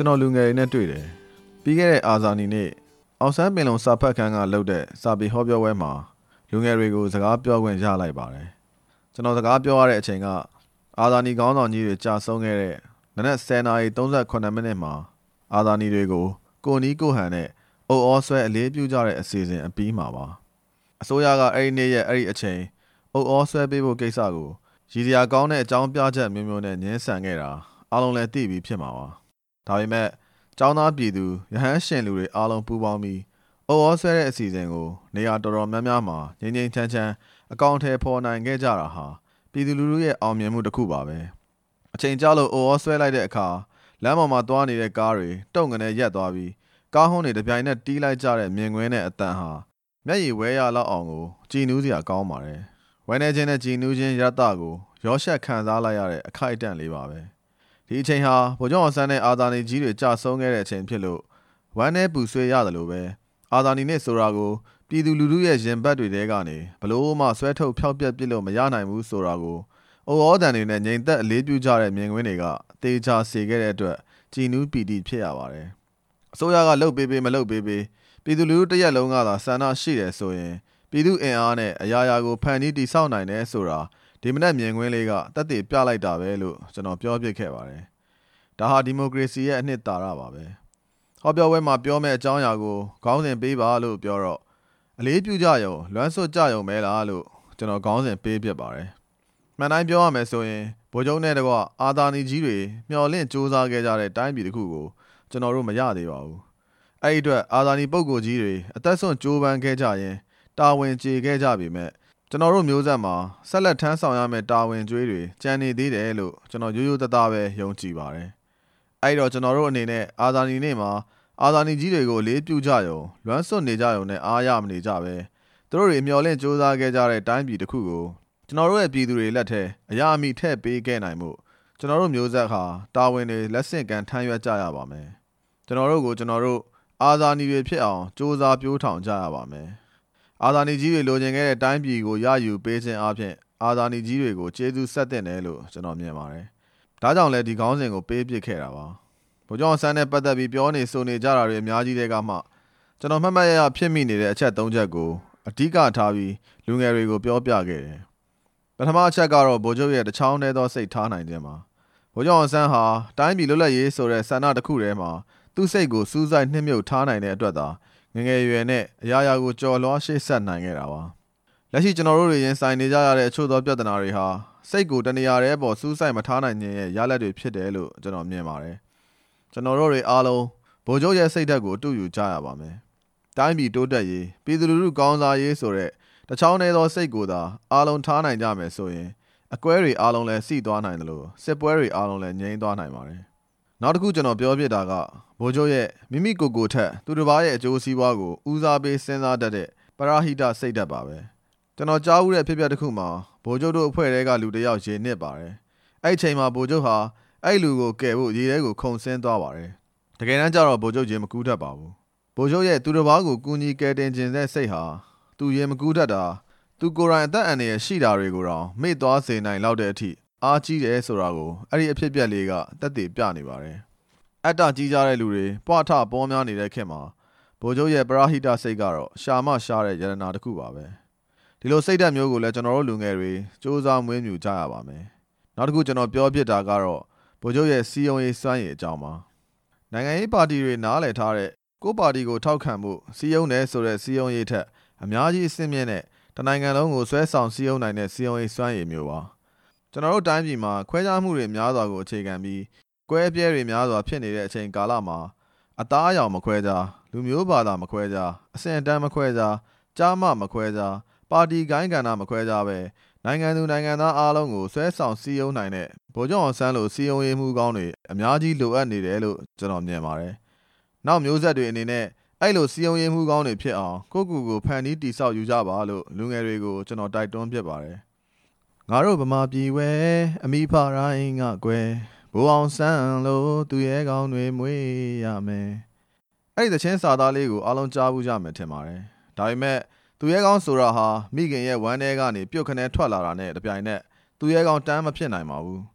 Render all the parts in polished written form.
ကျွန်တော်လူငယ်တွေနဲ့တွေ့တယ်ပြီးခဲ့တဲ့အာဇာနည်နေ့အောင်ဆန်းပင်လုံစာဖတ်ခန်းကလှုပ်တဲ့စာပေဟောပြောပွဲမှာလူငယ်တွေကိုစကားပြောခွင့်ရလိုက်ပါတယ်ကျွန်တော်စကားပြောရတဲ့အချိန်ကအာဇာနည်ခေါင်းဆောင်ကြီးတွေကြာဆုံးခဲ့တဲ့နနက်10:38မိနစ်မှာအာဇာနည်တွေကိုကိုနီးကိုဟန်နဲ့အုပ်အောဆွဲအလေးပြုကြတဲ့အစီအစဉ်အပြီးမှာပါအစိုးရကအဲ့ဒီနေ့ရဲ့အဲ့ဒီအချိန်အုပ်အောဆွဲပေးဖို့ကိစ္စကိုရည်စရာကောင်းတဲ့အကြောင်းပြချက်မျိုးမျိုးနဲ့ညှင်းဆန်ခဲ့တာအားလုံးလည်းသိပြီးဖြစ်မှာပါဒါပေမဲ့ကျောင်းသားပြည်သူရဟန်းရှင်လူတွေအားလုံးပူးပေါင်းပြီးအုပ်အောဆွဲတဲ့အစီအစဉ်ကိုနေရာတော်တော်များများမှာငြိမ်းငြိမ်းချမ်းချမ်းအကောင့်ထဲပေါ်နိုင်ခဲ့ကြတာဟာပြည်သူလူထုရဲ့အောင်မြင်မှုတစ်ခုပါပဲအချိန်ကြာလို့အုပ်အောဆွဲလိုက်တဲ့အခါလမ်းပေါ်မှာသွားနေတဲ့ကားတွေတုံငနဲ့ရက်သွားပြီးကားဟုန်းတွေတပြိုင်နက်တီးလိုက်ကြတဲ့မြင်ကွင်းနဲ့အတန်ဟာမျက်ရည်ဝဲရလောက်အောင်ကိုကြည်နူးစရာကောင်းပါတယ်ဝဲနေခြင်းနဲ့ကြည်နူးခြင်းရတကိုရောရှက်ခံစားလိုက်ရတဲ့အခိုက်အတန့်လေးပါပဲဒီအချိန်ဟာဗိုလ်ချုပ်အောင်ဆန်းနဲ့အာဇာနည်ကြီးတွေကြာဆုံးခဲ့တဲ့အချိန်ဖြစ်လို့ဝမ်းနဲ့ပူဆွေးရတယ်လို့ပဲအာဇာနည်နဲ့ဆိုတာကိုပြည်သူလူထုရဲ့ရင်ဘတ်တွေထဲကနေဘလို့မှဆွဲထုတ်ဖျောက်ပြက်ပစ်လို့မရနိုင်ဘူးဆိုတာကိုအိုဩတန်တွေနဲ့ငြိမ်သက်အလေးပြုကြတဲ့မြင်ကွင်းတွေကတေချာစေခဲ့တဲ့အတွက်ကြည်နူးပီတိဖြစ်ရပါတယ်အစိုးရကလှုပ်ပေးမလှုပ်ပေးပြည်သူလူထုတစ်ရက်လုံးကသာဆန္ဒရှိတယ်ဆိုရင်ပြည်သူအင်အားနဲ့အရာရာကိုဖန်တီးတည်ဆောက်နိုင်တယ်ဆိုတာဒီမနက်မြင်ကွင်းလေးကတက်တည်ပြလိုက်တာပဲလို့ကျွန်တော်ပြောပြခဲ့ပါတယ်ဒါဟာဒီမိုကရေစီရဲ့အနှစ်သာရပါပဲဟောပြောပွဲမှာပြောမယ့်အကြောင်းအရာကိုခေါင်းစဉ်ပေးပါလို့ပြောတော့အလေးပြုကြရုံလွမ်းဆွတ်ကြရုံပဲလားလို့ကျွန်တော်ခေါင်းစဉ်ပေးပြပါတယ်မှန်တိုင်းပြောရမယ်ဆိုရင်ဗိုလ်ချုပ်နဲ့တကွအာဇာနည်ကြီးတွေမျှော်လင့်စူးစမ်းခဲ့ကြတဲ့တိုင်းပြည်တစ်ခုကိုကျွန်တော်တို့မရသေးပါဘူးအဲ့ဒီအတွက်အာဇာနည်ပုဂ္ဂိုလ်ကြီးတွေအသက်ဆုံးကြိုးပမ်းခဲ့ကြရင်တာဝန်ကျေခဲ့ကြပြီမဲ့ကျွန်တော်တို့မျိုးဆက်မှာဆက်လက်ထမ်းဆောင်ရမယ့်တာဝန်ကြွေးတွေကြံနေသေးတယ်လို့ကျွန်တော်ရိုးရိုးသားသားပဲယုံကြည်ပါတယ်အဲ့တော့ကျွန်တော်တို့အနေနဲ့အာဇာနည်နေ့မှာအာဇာနည်ကြီးတွေကိုလေးပြုကြရုံလွမ်းဆွတ်နေကြရုံနဲ့အားရမနေကြပဲသူတို့တွေမျှော်လင့်စူးစမ်းခဲ့ကြတဲ့တိုင်းပြည်တစ်ခုကိုကျွန်တော်တို့ရဲ့ပြည်သူတွေလက်ထဲအရာအမိထည့်ပေးခဲ့နိုင်မှုကျွန်တော်တို့မျိုးဆက်ဟာတာဝန်တွေလက်ဆင့်ကမ်းထမ်းရွက်ကြရပါမယ်ကျွန်တော်တို့ကိုကျွန်တော်တို့အာဇာနည်တွေဖြစ်အောင်စူးစမ်းပြိုးထောင်ကြရပါမယ်အာဇာနည်ကြီးတွေလိုချင်ခဲ့တဲ့တိုင်းပြည်ကိုရယူပေးခြင်းအပြင်အာဇာနည်ကြီးတွေကိုကျေးဇူးဆက်တင်တယ်လို့ကျွန်တော်မြင်ပါတယ်ဒါကြောင့်လည်းဒီခေါင်းစဉ်ကိုပေးပစ်ခဲ့တာပါဗိုလ်ချုပ်အောင်ဆန်းနဲ့ပတ်သက်ပြီးပြောနေဆိုနေကြတာတွေအများကြီးတွေကမှကျွန်တော်မှတ်မှတ်ရရဖြစ်မိနေတဲ့အချက်၃ချက်ကိုအဓိကထားပြီးလူငယ်တွေကိုပြောပြခဲ့တယ်ပထမအချက်ကတော့ဗိုလ်ချုပ်ရဲ့တချောင်းတည်းသောစိတ်ထားနိုင်ခြင်းပါဗိုလ်ချုပ်အောင်ဆန်းဟာတိုင်းပြည်လွတ်လပ်ရေးဆိုတဲ့ဆန္ဒတစ်ခုထဲမှာသူ့စိတ်ကိုစူးစိုက်နှိမ့်မြုပ်ထားနိုင်တဲ့အတွက်သာငငယ်ရွယ်နဲ့အရာရာကိုကြော်လွှားရှေ့ဆက်နိုင်ခဲ့တာပါလက်ရှိကျွန်တော်တို့တွေရင်ဆိုင်နေကြရတဲ့အချို့သောပြဿနာတွေဟာစိတ်ကိုတနေရာထဲပေါ်စူးစိုက်မထားနိုင်ခြင်းရဲ့ရလဒ်တွေဖြစ်တယ်လို့ကျွန်တော်မြင်ပါတယ်ကျွန်တော်တို့တွေအားလုံးဗိုလ်ချုပ်ရဲ့စိတ်ဓာတ်ကိုအတူယူကြရပါမယ်တိုင်းပြည်တိုးတက်ရေးပြည်သူလူထုကောင်းစားရေးဆိုတဲ့တချောင်းသေးသောစိတ်ကိုသာအားလုံးထားနိုင်ကြမယ်ဆိုရင်အကွဲတွေအားလုံးလည်းစီသွားနိုင်တယ်လို့စစ်ပွဲတွေအားလုံးလည်းငြိမ်းသွားနိုင်ပါတယ်နောက်တစ်ခုကျွန်တော်ပြောပြတာကဗိုလ်ချုပ်ရဲ့မိမိကိုယ်ကိုယ်ထက်သူတစ်ပါးရဲ့အကျိုးစီးပွားကိုဦးစားပေးစဉ်းစားတတ်တဲ့ပရဟိတစိတ်ဓာတ်ပါပဲကျွန်တော်ကြားဦးတဲ့ဖြစ်ပျက်တစ်ခုမှာဗိုလ်ချုပ်တို့အဖွဲ့ထဲကလူတစ်ယောက်ရေနစ်ပါတယ်အဲ့ဒီချိန်မှာဗိုလ်ချုပ်ဟာအဲ့လူကိုကယ်ဖို့ရေထဲကိုခုန်ဆင်းသွားပါတယ်တကယ်တမ်းကျတော့ဗိုလ်ချုပ်ရေမကူးတတ်ပါဘူးဗိုလ်ချုပ်ရဲ့သူတစ်ပါးကိုကူညီကယ်တင်ခြင်းတဲ့စိတ်ဟာသူရေမကူးတတ်တာသူကိုယ်တိုင်အသက်အန္တရာယ်ရှိတာတွေကိုတောင်မေ့သွားစေနိုင်လောက်တဲ့အထိအားကြီးတယ်ဆိုတာကိုအဲ့ဒီအဖြစ်အပျက်လေးကသက်သေပြနေပါတယ်အတ္တကြီးကြတဲ့လူတွေပွားထပေါ်များနေတဲ့ခေတ်မှာဗိုလ်ချုပ်ရဲ့ပရဟိတစိတ်ကတော့ရှာမရှာတဲ့ယတနာတစ်ခုပါပဲဒီလိုစိတ်ဓာတ်မျိုးကိုလည်းကျွန်တော်တို့လူငယ်တွေစူးစမ်းမွေးမြူကြရပါမယ်နောက်တစ်ခုကျွန်တော်ပြောပြတာကတော့ဗိုလ်ချုပ်ရဲ့စီယုံရေးစွမ်းရည်အကြောင်းပါနိုင်ငံရေးပါတီတွေနားလည်ထားတဲ့ကိုယ်ပါတီကိုထောက်ခံမှုစီယုံတယ်ဆိုတဲ့စီယုံရေးထက်အများကြီးအဆင့်မြင့်တဲ့တနိုင်ငံလုံးကိုဆွဲဆောင်စီယုံနိုင်တဲ့စီယုံရေးစွမ်းရည်မျိုးပါကျွန်တော်တို့တိုင်းပြည်မှာခွဲခြားမှုတွေများစွာကိုအခြေခံပြီးကွဲပြဲတွေများစွာဖြစ်နေတဲ့အချိန်ကာလမှာအသားအရောင်မခွဲခြားလူမျိုးဘာသာမခွဲခြားအဆင့်အတန်းမခွဲခြားကြားမမခွဲခြားပါတီကိုင်းကဏ္ဍမခွဲခြားပဲနိုင်ငံသူနိုင်ငံသားအားလုံးကိုဆွဲဆောင်စည်းရုံးနိုင်တဲ့ဗိုလ်ချုပ်အောင်ဆန်းလိုစည်းရုံးရေးမှုကောင်းတွေအများကြီးလိုအပ်နေတယ်လို့ကျွန်တော်မြင်ပါတယ်နောက်မျိုးဆက်တွေအနေနဲ့အဲ့လိုစည်းရုံးရေးမှုကောင်းတွေဖြစ်အောင်ကိုယ့်ကိုယ်ကိုဖန်တီးတည်ဆောက်ယူကြပါလို့လူငယ်တွေကိုကျွန်တော်တိုက်တွန်းပြပါတယ်ငါတို့ဗမာပြည်ဝဲအမိဖရိုင်းငါကွယ်ဘိုးအောင်ဆန်းလို့သူရဲကောင်းတွေမွေးရမယ်အဲ့ဒီသချင်းစာသားလေးကိုအားလုံးကြားဘူးကြမယ်ထင်ပါတယ်ဒါပေမဲ့သူရဲကောင်းဆိုတာဟာမိခင်ရဲ့ဝမ်းထဲကနေပြုတ်ခနဲထွက်လာတာနဲ့တပြိုင်နက်သူရဲကောင်းတန်းမဖြစ်နိုင်ပါဘူး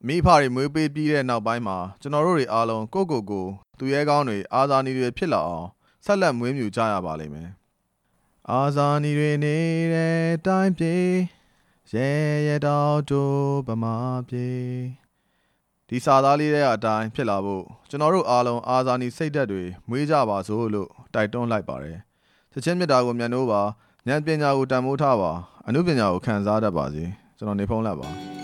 မိဖတွေမွေးပေးပြီးတဲ့နောက်ပိုင်းမှာကျွန်တော်တို့တွေအားလုံးကိုသူရဲကောင်းတွေအာဇာနည်တွေဖြစ်လာအောင်ဆက်လက်မွေးမြူကြရပါလိမ့်မယ်အာဇာနည်တွေနေတဲ့တိုင်းပြည်ရဲရဲတောက်တို့ဗမာပြည်ဒီစာသားလေးတဲ့အတိုင်းဖြစ်လာဖို့ကျွန်တော်တို့အားလုံးအာဇာနည်စိတ်ဓာတ်တွေမွေးကြပါစို့လို့တိုက်တွန်းလိုက်ပါတယ်ချက်ချင်းမြတ်တာကိုမြတ်နိုးပါဉာဏ်ပညာကိုတန်ဖိုးထားပါအနုပညာကိုခံစားတတ်ပါစေကျွန်တော်နေဖုံးလက်ပါ